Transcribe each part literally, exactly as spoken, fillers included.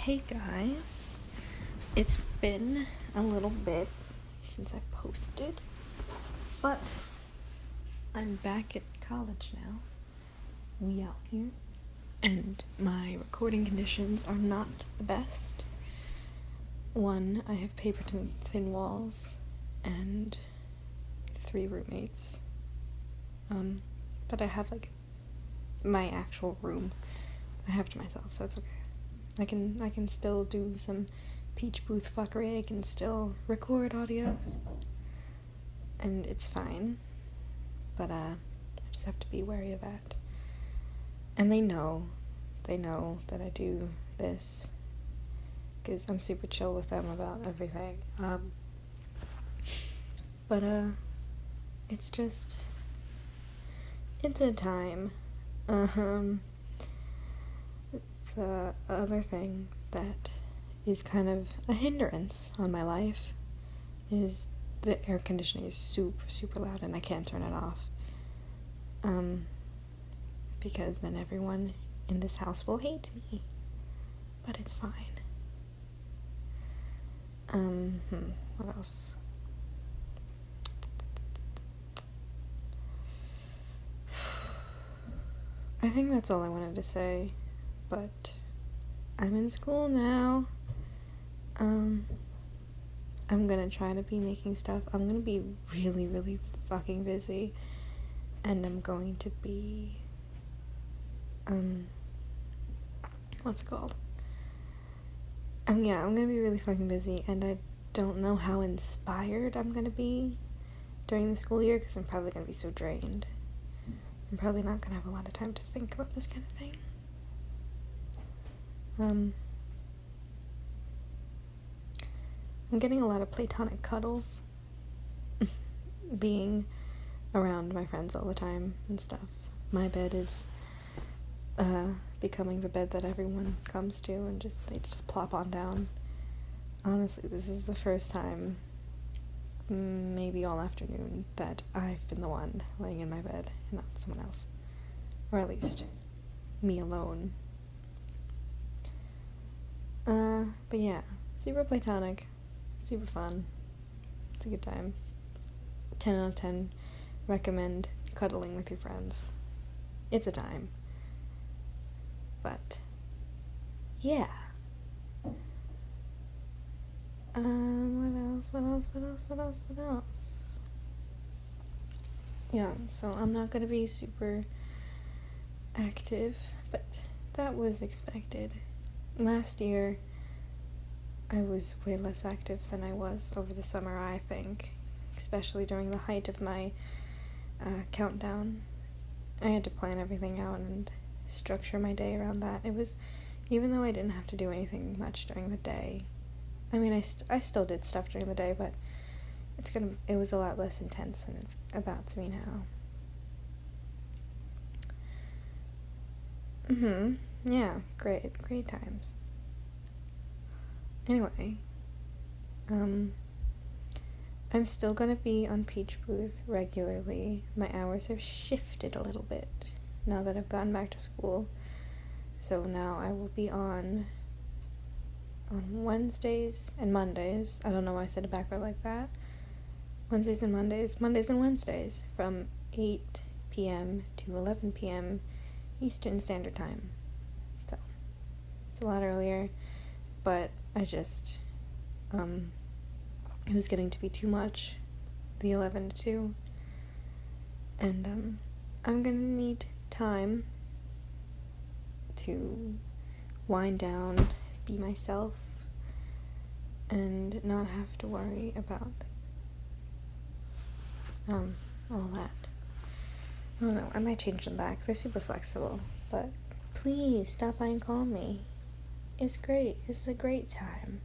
Hey guys, it's been a little bit since I've posted, but I'm back at college now. We out here, and my recording conditions are not the best. One, I have paper thin walls and three roommates. Um, but I have like my actual room I have to myself, so it's okay. I can I can still do some peach booth fuckery. I can still record audios, and it's fine. But uh, I just have to be wary of that. And they know, they know that I do this because I'm super chill with them about everything. Um, but uh, it's just it's a time. Um. The other thing that is kind of a hindrance on my life is the air conditioning is super, super loud and I can't turn it off. Um, because then everyone in this house will hate me. But it's fine. Um, hmm, what else? I think that's all I wanted to say. But I'm in school now. Um, I'm gonna try to be making stuff. I'm gonna be really, really fucking busy. And I'm going to be, um, what's it called? Um, yeah, I'm gonna be really fucking busy. And I don't know how inspired I'm gonna be during the school year because I'm probably gonna be so drained. I'm probably not gonna have a lot of time to think about this kind of thing. Um, I'm getting a lot of platonic cuddles, being around my friends all the time and stuff. My bed is, uh, becoming the bed that everyone comes to and just, they just plop on down. Honestly, this is the first time, maybe all afternoon, that I've been the one laying in my bed and not someone else. Or at least, me alone. Uh, but yeah, super platonic, super fun, it's a good time. ten out of ten, recommend cuddling with your friends. It's a time. But, yeah. Um, what else, what else, what else, what else, what else? Yeah, so I'm not gonna be super active, but that was expected. Last year, I was way less active than I was over the summer, I think, especially during the height of my uh, countdown. I had to plan everything out and structure my day around that. It was, even though I didn't have to do anything much during the day, I mean, I, st- I still did stuff during the day, but it's gonna, it was a lot less intense than it's about to be now. Mm-hmm. Yeah, great, great times. Anyway, um, I'm still gonna be on Peach Booth regularly. My hours have shifted a little bit now that I've gotten back to school. So now I will be on on Wednesdays and Mondays. I don't know why I said it backward like that. Wednesdays and Mondays, Mondays and Wednesdays from eight p.m. to eleven p.m. Eastern Standard Time. So, it's a lot earlier, but I just, um, it was getting to be too much, the eleven to two, and, um, I'm gonna need time to wind down, be myself, and not have to worry about, um, all that. I don't know, I might change them back. They're super flexible, but please stop by and call me. It's great. It's a great time.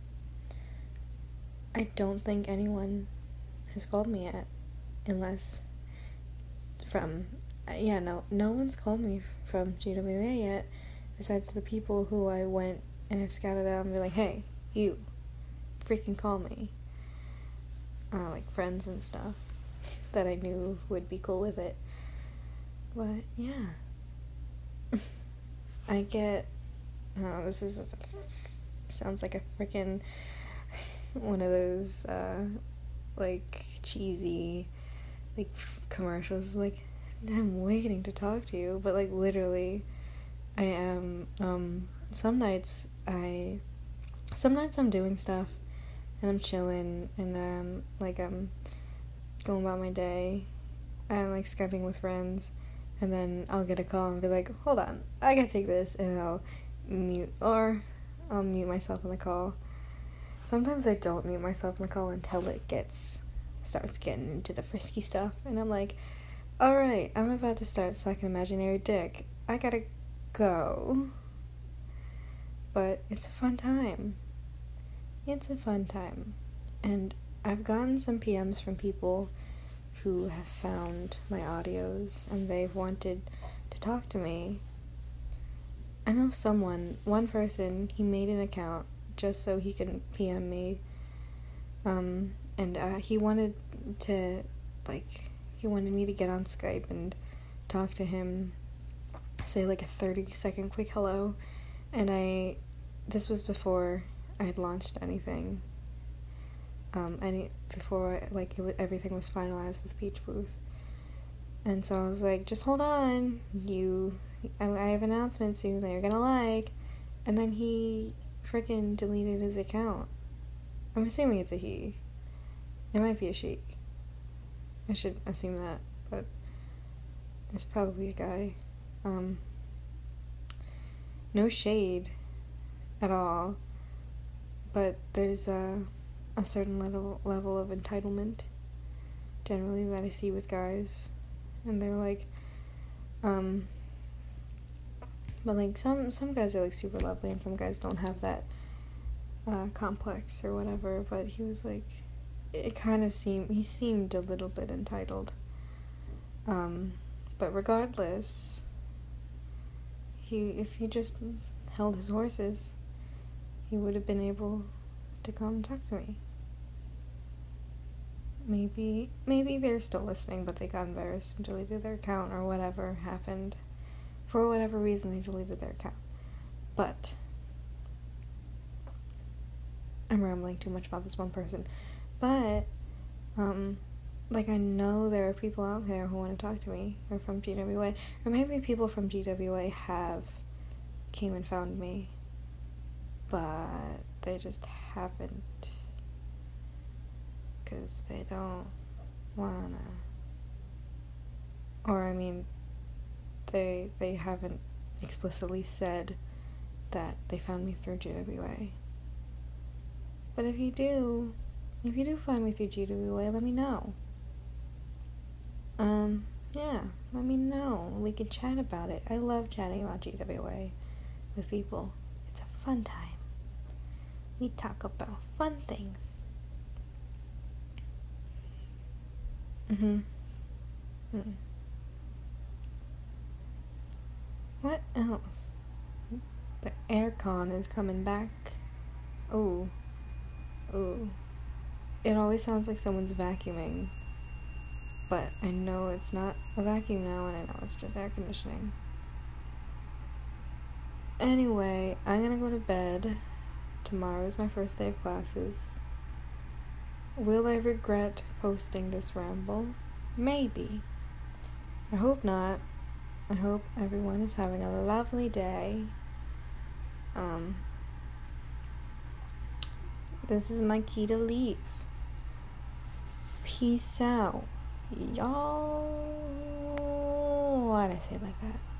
I don't think anyone has called me yet, unless from, uh, yeah, no, no one's called me from G W A yet, besides the people who I went and have scouted out and be like, hey, you, freaking call me. Uh, like friends and stuff that I knew would be cool with it. But, yeah. I get, oh, this is sounds like a freaking one of those uh, like cheesy like commercials. Like, I'm waiting to talk to you, but like literally, I am. Um, some nights I, some nights I'm doing stuff, and I'm chilling, and um, like I'm going about my day. I'm like Skyping with friends, and then I'll get a call and be like, hold on, I gotta take this, and I'll mute, or I'll mute myself in the call. Sometimes I don't mute myself in the call until it gets, starts getting into the frisky stuff, and I'm like, alright, I'm about to start sucking imaginary dick. I gotta go. But it's a fun time. It's a fun time. And I've gotten some P Ms from people who have found my audios and they've wanted to talk to me. I know someone, one person, he made an account just so he could P M me. Um, and uh, he wanted to, like, he wanted me to get on Skype and talk to him, say like a thirty second quick hello. And I, this was before I had launched anything. Um, any before like it was, everything was finalized with Peach Booth, and so I was like, just hold on, you, I, I have announcements soon that you're gonna like, and then he freaking deleted his account. I'm assuming it's a he. It might be a she. I should assume that, but it's probably a guy. Um, no shade at all, but there's a. a certain level level of entitlement generally that I see with guys, and they're like um but like some some guys are like super lovely and some guys don't have that uh complex or whatever, but he was like, it kind of seemed he seemed a little bit entitled, um but regardless, he if he just held his horses, he would have been able to come talk to me. Maybe, maybe they're still listening, but they got embarrassed and deleted their account, or whatever happened. For whatever reason, they deleted their account. But I'm rambling too much about this one person. But, um, like, I know there are people out there who want to talk to me, or from G W A, or maybe people from G W A have came and found me, but they just haven't, because they don't wanna, or I mean, they they haven't explicitly said that they found me through G W A. But if you do, if you do find me through G W A, let me know. Um, yeah, let me know. We could chat about it. I love chatting about G W A with people. It's a fun time. We talk about fun things. Mm-hmm. Mm. What else? The aircon is coming back. Oh. Oh. It always sounds like someone's vacuuming. But I know it's not a vacuum now, and I know it's just air conditioning. Anyway, I'm gonna go to bed. Tomorrow is my first day of classes. Will I regret posting this ramble? Maybe. I hope not. I hope everyone is having a lovely day. Um, this is my key to leave. Peace out. Y'all. Why'd I say it like that?